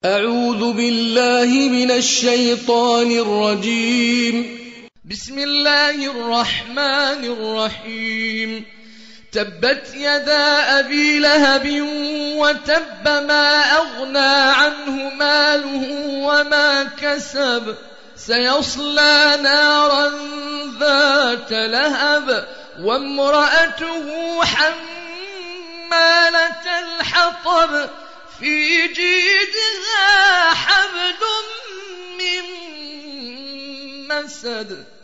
أعوذ بالله من الشيطان الرجيم. بسم الله الرحمن الرحيم. تبت يدا أبي لهب وتب ما أغنى عنه ماله وما كسب سيصلى نارا ذات لهب وامرأته حمالة الحطب في جيدها حبل من مسد